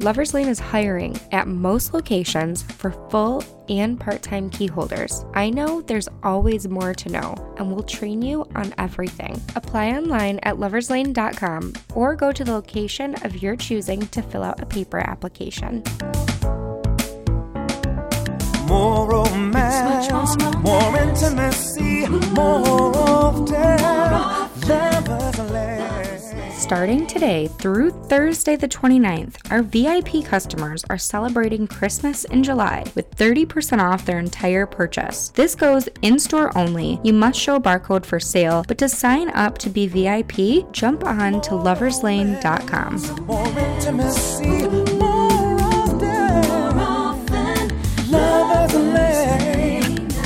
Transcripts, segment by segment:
Lover's Lane is hiring at most locations for full and part-time key holders. I know there's always more to know, and we'll train you on everything. Apply online at loverslane.com or go to the location of your choosing to fill out a paper application. More romance, more intimacy, more often. Lover's Lane. Starting today through Thursday the 29th, our VIP customers are celebrating Christmas in July with 30% off their entire purchase. This goes in-store only. You must show a barcode for sale, but to sign up to be VIP, jump on to loverslane.com. More intimacy, more often. Lover's Lane.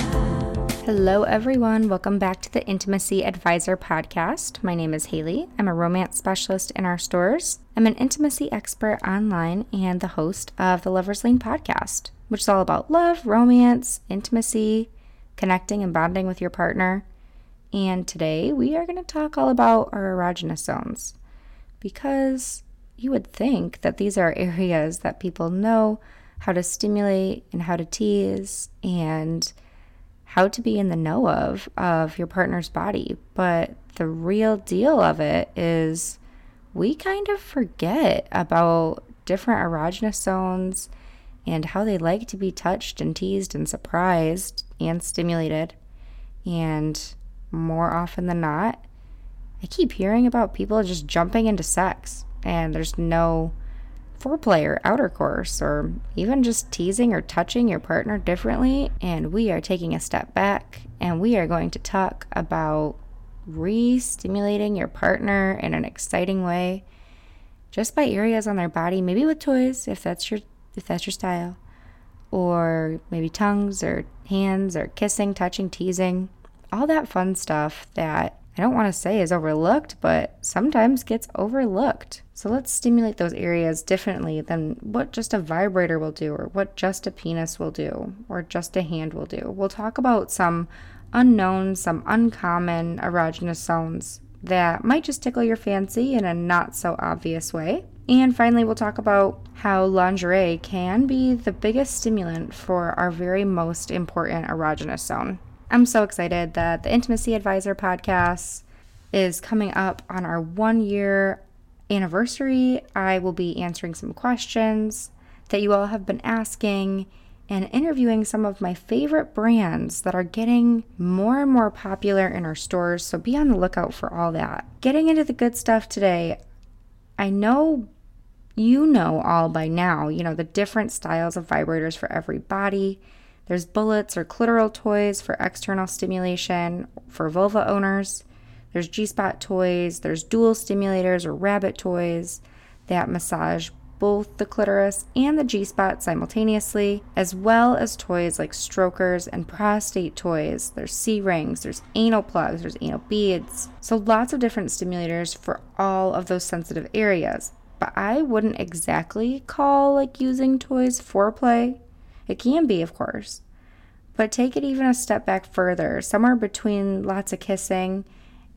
Hello everyone, welcome back to the Intimacy Advisor podcast. My name is Haley. I'm a romance specialist in our stores. I'm an intimacy expert online and the host of the Lover's Lane podcast, which is all about love, romance, intimacy, connecting and bonding with your partner. And today we are going to talk all about our erogenous zones, because you would think that these are areas that people know how to stimulate and how to tease and how to be in the know of your partner's body. But the real deal of it is we kind of forget about different erogenous zones and how they like to be touched and teased and surprised and stimulated. And more often than not, I keep hearing about people just jumping into sex and there's no foreplay or outer course or even just teasing or touching your partner differently. And we are taking a step back and we are going to talk about re-stimulating your partner in an exciting way just by areas on their body, maybe with toys if that's your style, or maybe tongues or hands or kissing, touching, teasing, all that fun stuff that I don't want to say is overlooked, but sometimes gets overlooked. So let's stimulate those areas differently than what just a vibrator will do, or what just a penis will do, or just a hand will do. We'll talk about some unknown, some uncommon erogenous zones that might just tickle your fancy in a not so obvious way. And finally, we'll talk about how lingerie can be the biggest stimulant for our very most important erogenous zone. I'm so excited that the Intimacy Advisor podcast is coming up on our 1-year anniversary. I will be answering some questions that you all have been asking and interviewing some of my favorite brands that are getting more and more popular in our stores. So be on the lookout for all that. Getting into the good stuff today, I know you know all by now, the different styles of vibrators for every body. There's bullets or clitoral toys for external stimulation for vulva owners. There's G-spot toys. There's dual stimulators or rabbit toys that massage both the clitoris and the G-spot simultaneously, as well as toys like strokers and prostate toys. There's C-rings, there's anal plugs, there's anal beads. So lots of different stimulators for all of those sensitive areas. But I wouldn't exactly call using toys foreplay. It can be, of course, but take it even a step back further, somewhere between lots of kissing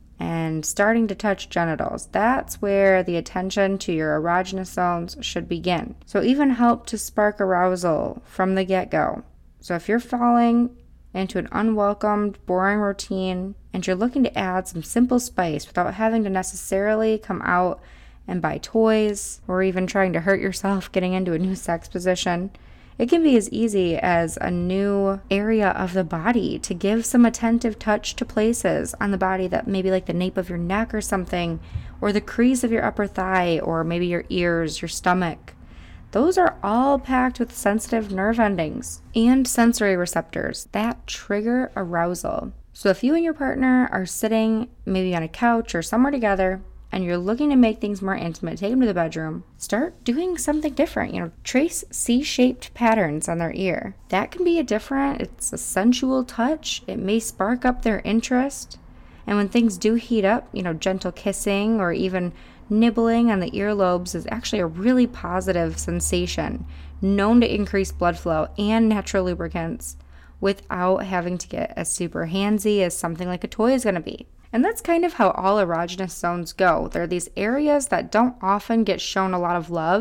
and starting to touch genitals. That's where the attention to your erogenous zones should begin. So even help to spark arousal from the get-go. So if you're falling into an unwelcomed, boring routine and you're looking to add some simple spice without having to necessarily come out and buy toys or even trying to hurt yourself getting into a new sex position, it can be as easy as a new area of the body to give some attentive touch to places on the body that maybe like the nape of your neck or something, or the crease of your upper thigh, or maybe your ears, your stomach. Those are all packed with sensitive nerve endings and sensory receptors that trigger arousal. So if you and your partner are sitting maybe on a couch or somewhere together, and you're looking to make things more intimate, take them to the bedroom, start doing something different. Trace C-shaped patterns on their ear. That can be it's a sensual touch. It may spark up their interest. And when things do heat up, gentle kissing or even nibbling on the earlobes is actually a really positive sensation, known to increase blood flow and natural lubricants without having to get as super handsy as something like a toy is going to be. And that's kind of how all erogenous zones go. There are these areas that don't often get shown a lot of love,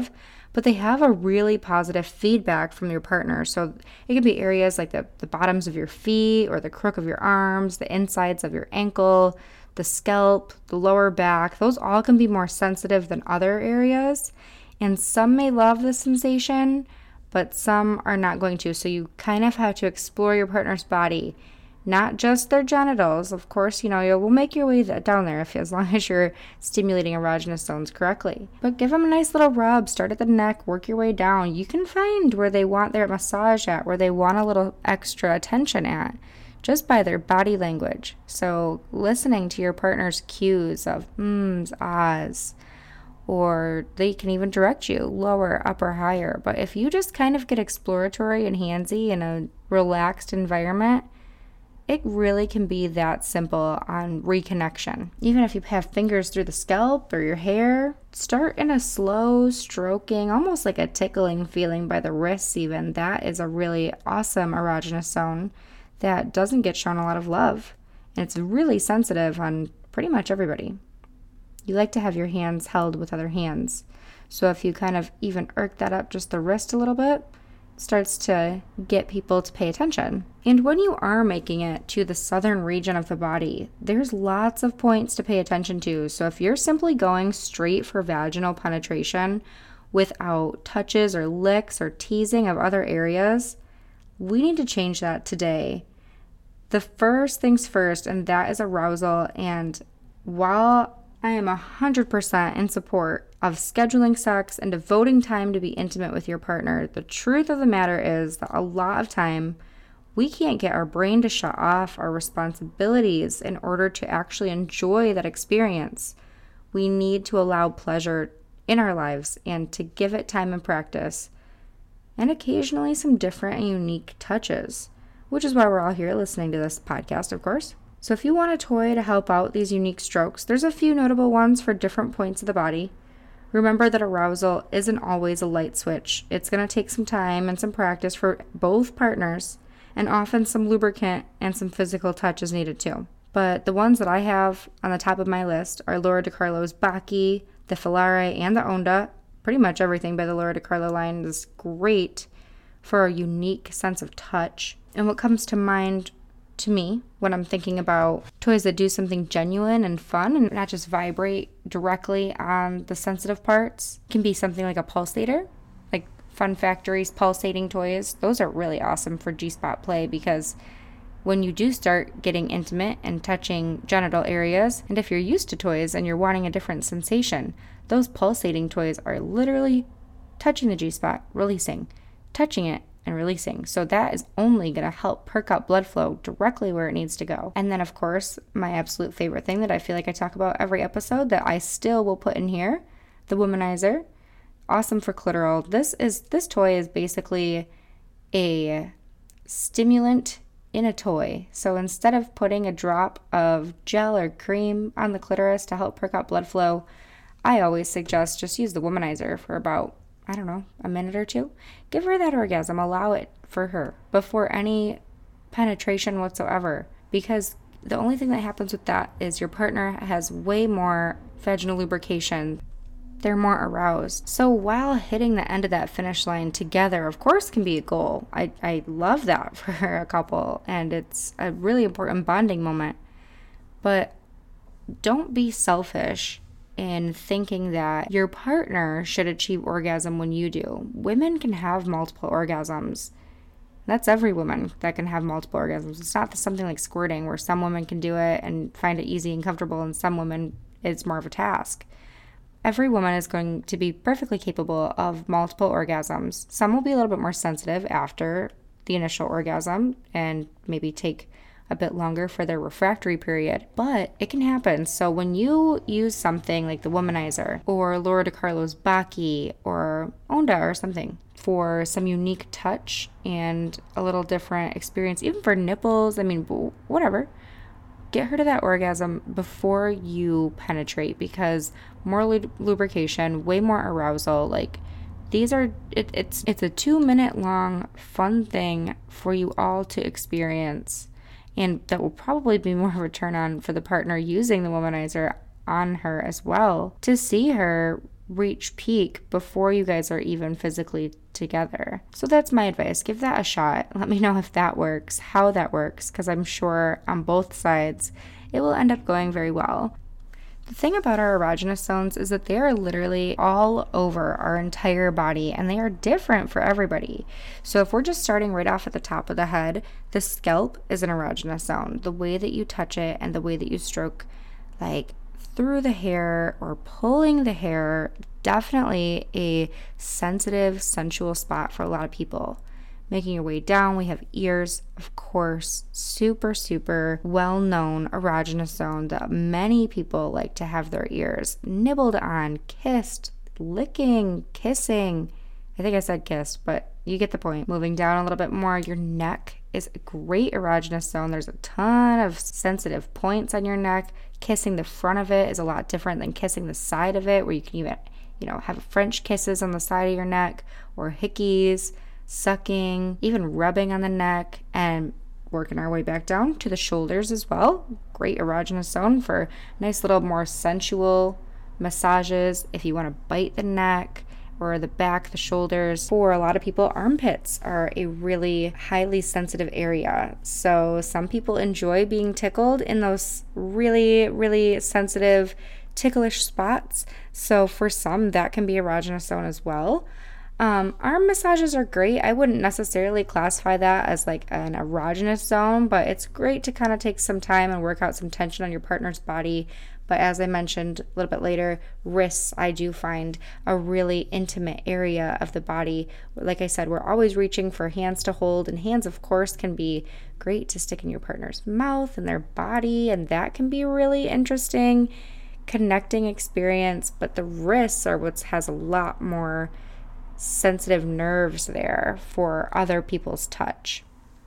but they have a really positive feedback from your partner. So it can be areas like the bottoms of your feet or the crook of your arms, the insides of your ankle, the scalp, the lower back. Those all can be more sensitive than other areas. And some may love the sensation, but some are not going to. So you kind of have to explore your partner's body, not just their genitals. Of course, you will make your way down there as long as you're stimulating erogenous zones correctly. But give them a nice little rub. Start at the neck, work your way down. You can find where they want their massage at, where they want a little extra attention at, just by their body language. So listening to your partner's cues of ahs, or they can even direct you lower, upper, higher. But if you just kind of get exploratory and handsy in a relaxed environment, it really can be that simple on reconnection. Even if you have fingers through the scalp or your hair, start in a slow stroking, almost like a tickling feeling by the wrists even. That is a really awesome erogenous zone that doesn't get shown a lot of love. And it's really sensitive on pretty much everybody. You like to have your hands held with other hands. So if you kind of even irk that up just the wrist a little bit, it starts to get people to pay attention. And when you are making it to the southern region of the body, there's lots of points to pay attention to. So if you're simply going straight for vaginal penetration without touches or licks or teasing of other areas, we need to change that today. The first things first, and that is arousal. And while I am 100% in support of scheduling sex and devoting time to be intimate with your partner, the truth of the matter is that a lot of time we can't get our brain to shut off our responsibilities in order to actually enjoy that experience. We need to allow pleasure in our lives and to give it time and practice, and occasionally some different and unique touches, which is why we're all here listening to this podcast, of course. So if you want a toy to help out these unique strokes, there's a few notable ones for different points of the body. Remember that arousal isn't always a light switch. It's going to take some time and some practice for both partners, and often some lubricant and some physical touch is needed too. But the ones that I have on the top of my list are Laura DiCarlo's Bacchi, the Filare, and the Onda. Pretty much everything by the Laura DiCarlo line is great for a unique sense of touch. And what comes to mind to me when I'm thinking about toys that do something genuine and fun and not just vibrate directly on the sensitive parts can be something like a pulsator, like Fun Factory's pulsating toys. Those are really awesome for G-spot play, because when you do start getting intimate and touching genital areas, and if you're used to toys and you're wanting a different sensation, those pulsating toys are literally touching the G-spot, releasing, touching it, and releasing. So that is only going to help perk up blood flow directly where it needs to go. And then, of course, my absolute favorite thing that I feel like I talk about every episode that I still will put in here, the Womanizer. Awesome for clitoral. This toy is basically a stimulant in a toy. So instead of putting a drop of gel or cream on the clitoris to help perk up blood flow, I always suggest just use the Womanizer for about, a minute or two. Give her that orgasm. Allow it for her before any penetration whatsoever, because the only thing that happens with that is your partner has way more vaginal lubrication. They're more aroused. So while hitting the end of that finish line together, of course, can be a goal. I love that for a couple, and it's a really important bonding moment. But don't be selfish in thinking that your partner should achieve orgasm when you do. Women can have multiple orgasms. That's every woman that can have multiple orgasms. It's not something like squirting where some women can do it and find it easy and comfortable, and some women it's more of a task. Every woman is going to be perfectly capable of multiple orgasms. Some will be a little bit more sensitive after the initial orgasm and maybe take a bit longer for their refractory period, but it can happen. So when you use something like the Womanizer or Laura DiCarlo's Bacchi or Onda or something for some unique touch and a little different experience, even for nipples, whatever, get her to that orgasm before you penetrate, because more lubrication, way more arousal, it's a 2-minute long fun thing for you all to experience. And that will probably be more of a turn on for the partner using the Womanizer on her as well, to see her reach peak before you guys are even physically together. So that's my advice. Give that a shot. Let me know if that works, how that works, because I'm sure on both sides it will end up going very well. The thing about our erogenous zones is that they are literally all over our entire body, and they are different for everybody. So if we're just starting right off at the top of the head, the scalp is an erogenous zone. The way that you touch it and the way that you stroke like through the hair or pulling the hair, definitely a sensitive, sensual spot for a lot of people. Making your way down, we have ears, of course, super, super well-known erogenous zone that many people like to have their ears nibbled on, kissed, licking, kissing. I think I said kissed, but you get the point. Moving down a little bit more, your neck is a great erogenous zone. There's a ton of sensitive points on your neck. Kissing the front of it is a lot different than kissing the side of it, where you can even, have French kisses on the side of your neck, or hickeys, sucking, even rubbing on the neck, and working our way back down to the shoulders as well. Great erogenous zone for nice little more sensual massages. If you want to bite the neck or the back, the shoulders. For a lot of people, armpits are a really highly sensitive area. So some people enjoy being tickled in those really, really sensitive, ticklish spots. So for some, that can be erogenous zone as well. Arm massages are great. I wouldn't necessarily classify that as like an erogenous zone, but it's great to kind of take some time and work out some tension on your partner's body. But as I mentioned a little bit later, wrists, I do find a really intimate area of the body. Like I said, we're always reaching for hands to hold, and hands, of course, can be great to stick in your partner's mouth and their body, and that can be really interesting, connecting experience. But the wrists are what has a lot more sensitive nerves there for other people's touch.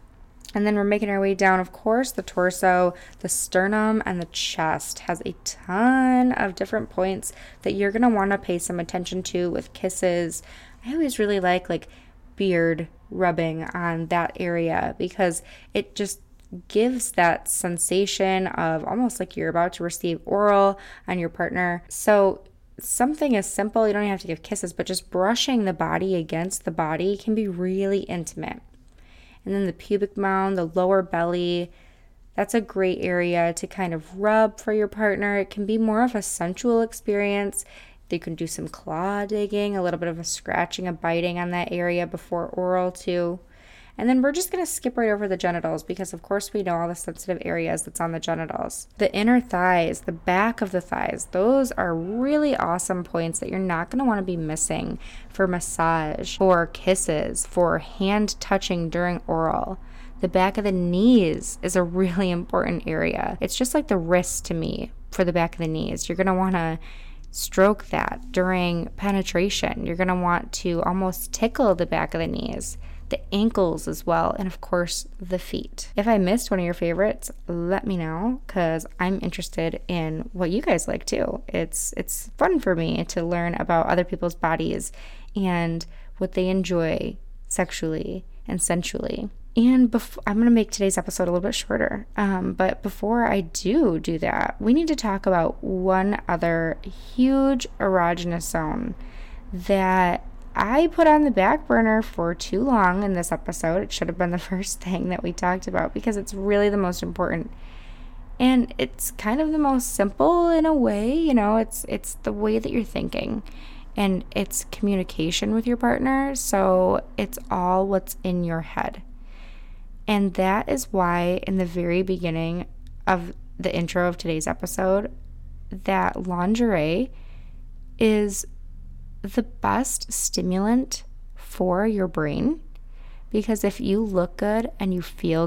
And then we're making our way down, of course, the torso, the sternum, and the chest has a ton of different points that you're going to want to pay some attention to with kisses. I always really like beard rubbing on that area, because it just gives that sensation of almost like you're about to receive oral on your partner. So something as simple, you don't even have to give kisses, but just brushing the body against the body can be really intimate. And then the pubic mound, the lower belly, that's a great area to kind of rub for your partner. It can be more of a sensual experience. They can do some claw digging, a little bit of a scratching, a biting on that area before oral too. And then we're just going to skip right over the genitals, because of course we know all the sensitive areas that's on the genitals. The inner thighs, the back of the thighs, those are really awesome points that you're not going to want to be missing for massage, for kisses, for hand touching during oral. The back of the knees is a really important area. It's just like the wrist to me for the back of the knees. You're going to want to stroke that during penetration. You're going to want to almost tickle the back of the knees, the ankles as well, and of course the feet. If I missed one of your favorites, let me know, because I'm interested in what you guys like too. It's fun for me to learn about other people's bodies and what they enjoy sexually and sensually. And I'm going to make today's episode a little bit shorter, but before I do that, we need to talk about one other huge erogenous zone that I put on the back burner for too long in this episode. It should have been the first thing that we talked about, because it's really the most important. And it's kind of the most simple in a way, it's the way that you're thinking. And it's communication with your partner, so it's all what's in your head. And that is why in the very beginning of the intro of today's episode, that lingerie is the best stimulant for your brain, because if you look good and you feel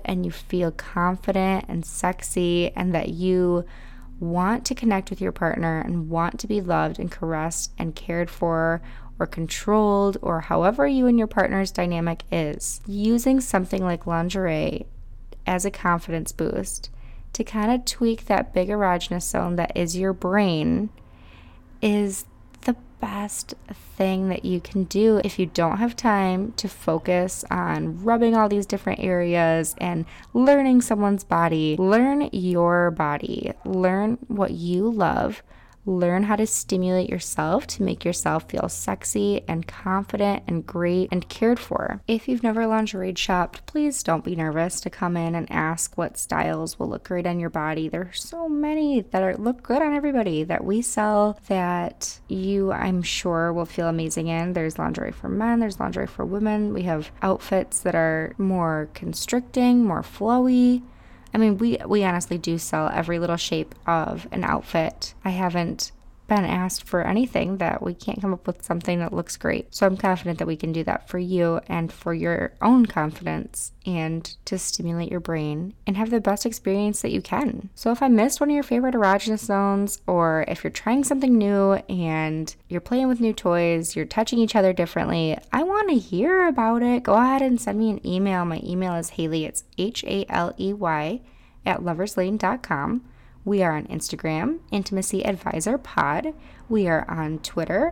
confident and sexy, and that you want to connect with your partner and want to be loved and caressed and cared for or controlled, or however you and your partner's dynamic is, using something like lingerie as a confidence boost to kind of tweak that big erogenous zone that is your brain is the best thing that you can do if you don't have time to focus on rubbing all these different areas and learning someone's body. Learn your body. Learn what you love. Learn how to stimulate yourself to make yourself feel sexy and confident and great and cared for. If you've never lingerie shopped, please don't be nervous to come in and ask what styles will look great on your body. There are so many that look good on everybody that we sell that you, I'm sure, will feel amazing in. There's lingerie for men, there's lingerie for women. We have outfits that are more constricting, more flowy. I mean, we honestly do sell every little shape of an outfit. I haven't been asked for anything that we can't come up with something that looks great. So I'm confident that we can do that for you and for your own confidence and to stimulate your brain and have the best experience that you can. So if I missed one of your favorite erogenous zones, or if you're trying something new and you're playing with new toys, you're touching each other differently, I want to hear about it. Go ahead and send me an email. My email is Haley. It's HALEY @loverslane.com. We are on Instagram, Intimacy Advisor Pod. We are on Twitter,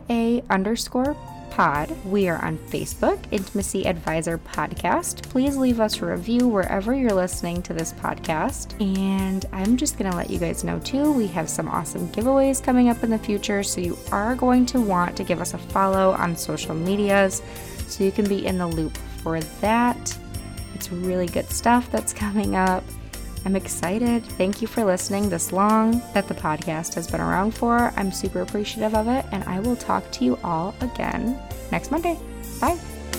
IA_pod. We are on Facebook, Intimacy Advisor Podcast. Please leave us a review wherever you're listening to this podcast. And I'm just going to let you guys know too, we have some awesome giveaways coming up in the future. So you are going to want to give us a follow on social medias so you can be in the loop for that. It's really good stuff that's coming up. I'm excited. Thank you for listening this long that the podcast has been around for. I'm super appreciative of it, and I will talk to you all again next Monday. Bye.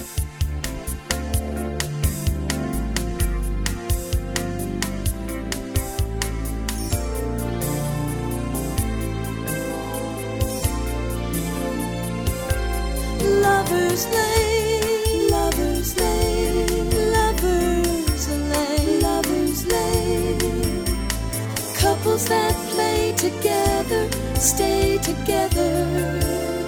Lover's Lane, Lover's Lane, Lover's Lane, Lover's Lane. Couples that play together, stay together.